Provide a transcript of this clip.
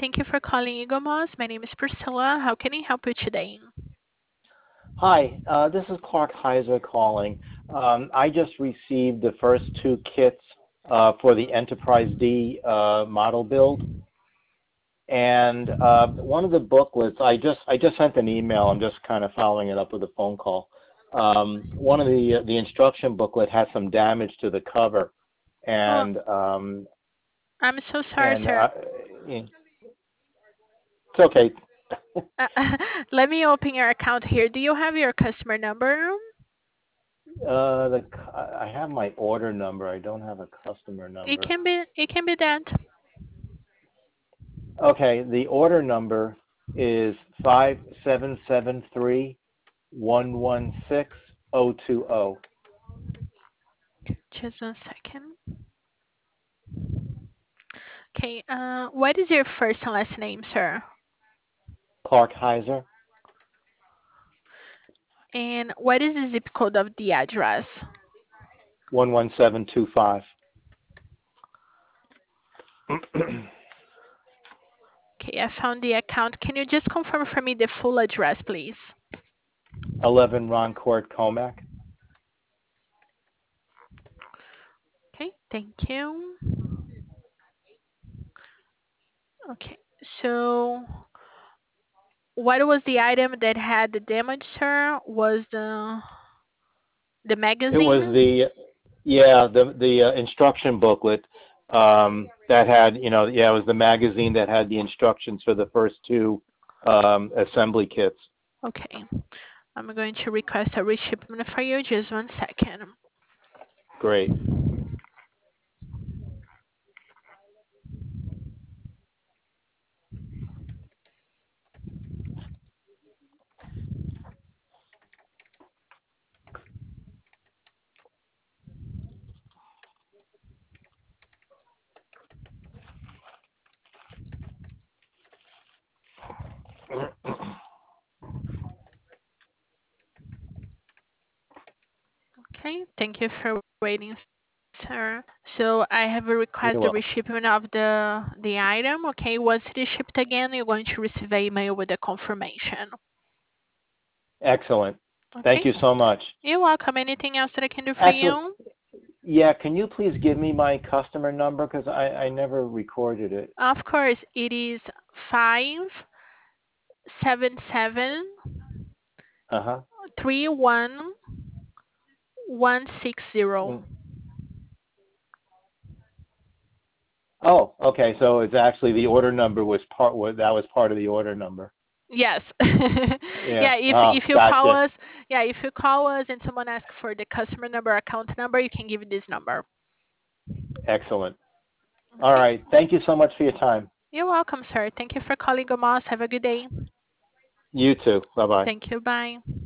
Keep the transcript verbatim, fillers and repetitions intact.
Thank you for calling Eagle Moss. My name is Priscilla. How can I help you today? Hi, uh, this is Clark Heiser calling. Um, I just received the first two kits uh, for the Enterprise D uh, model build, and uh, one of the booklets. I just I just sent an email. I'm just kind of following it up with a phone call. Um, one of the the instruction booklet has some damage to the cover, Oh, and um, I'm so sorry, and sir. uh, it's okay. Uh, let me open your account here. Do you have your customer number? Uh, the I have my order number. I don't have a customer It number. can be it can be that. Okay, the order number is five seven seven three one one six zero two zero. Just one second. Okay, uh what is your first and last name, sir? Clark Heiser, And what is the zip code of the address? one one seven two five. Okay, I found the account. Can you just confirm for me the full address, please? eleven Ron Court, Comac. Okay, thank you. Okay, so what was the item that had the damage, sir? Was the the It was magazine? the yeah the the uh, instruction booklet um, that had you know yeah it was the magazine that had the instructions for the first two um, assembly kits. Okay, I'm going to request a reshipment for you. Just one second. Great. Okay, thank you for waiting, sir. So I have a request You're the welcome. reshipment of the the item. Okay, once it is shipped again, you're going to receive an email with the confirmation. Excellent. Okay, Thank you so much. you're welcome. Anything else that I can do for Actually, you? yeah, can you please give me my customer number because I, I never recorded it. Of course, it is five seven seven Uh huh. three one one six zero. Mm. Oh, okay. So it's actually the order number was part was that was part of the order number. Yes. Yeah. Yeah, if Oh, if you call gotcha. us, yeah, if you call us and someone asks for the customer number, account number, you can give this number. Excellent. All Okay. right. Thank you so much for your time. You're welcome, sir. Thank you for calling Gomas. Have a good day. You too. Bye bye. Thank you. Bye.